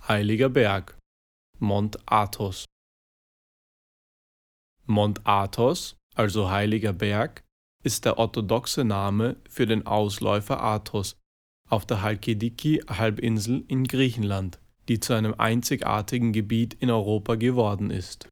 Heiliger Berg, Mont Athos. Mont Athos, also Heiliger Berg, ist der orthodoxe Name für den Ausläufer Athos auf der Chalkidiki-Halbinsel in Griechenland, die zu einem einzigartigen Gebiet in Europa geworden ist.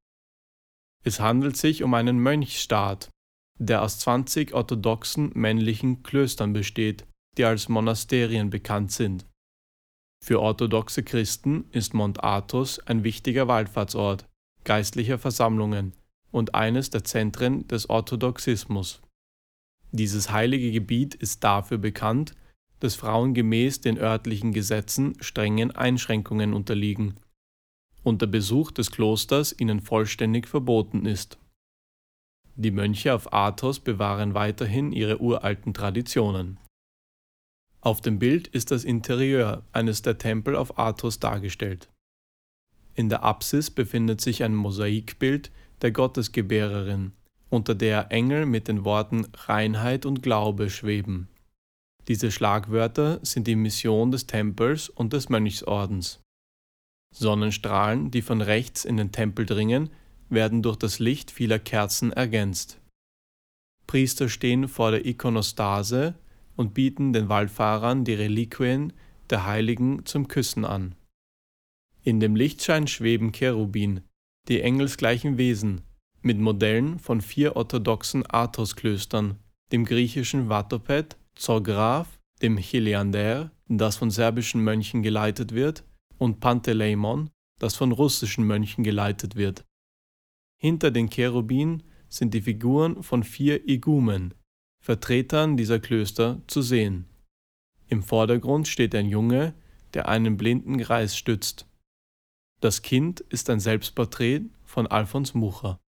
Es handelt sich um einen Mönchsstaat, der aus 20 orthodoxen männlichen Klöstern besteht, die als Monasterien bekannt sind. Für orthodoxe Christen ist Mont Athos ein wichtiger Wallfahrtsort geistlicher Versammlungen und eines der Zentren des Orthodoxismus. Dieses heilige Gebiet ist dafür bekannt, dass Frauen gemäß den örtlichen Gesetzen strengen Einschränkungen unterliegen und der Besuch des Klosters ihnen vollständig verboten ist. Die Mönche auf Athos bewahren weiterhin ihre uralten Traditionen. Auf dem Bild ist das Interieur eines der Tempel auf Athos dargestellt. In der Apsis befindet sich ein Mosaikbild der Gottesgebärerin, unter der Engel mit den Worten Reinheit und Glaube schweben. Diese Schlagwörter sind die Mission des Tempels und des Mönchsordens. Sonnenstrahlen, die von rechts in den Tempel dringen, werden durch das Licht vieler Kerzen ergänzt. Priester stehen vor der Ikonostase und bieten den Wallfahrern die Reliquien der Heiligen zum Küssen an. In dem Lichtschein schweben Cherubin, die engelsgleichen Wesen, mit Modellen von 4 orthodoxen Athos-Klöstern, dem griechischen Vatoped, Zograf, dem Chiliander, das von serbischen Mönchen geleitet wird, und Panteleimon, das von russischen Mönchen geleitet wird. Hinter den Cherubin sind die Figuren von 4 Igumen, Vertretern dieser Klöster, zu sehen. Im Vordergrund steht ein Junge, der einen blinden Greis stützt. Das Kind ist ein Selbstporträt von Alfons Mucha.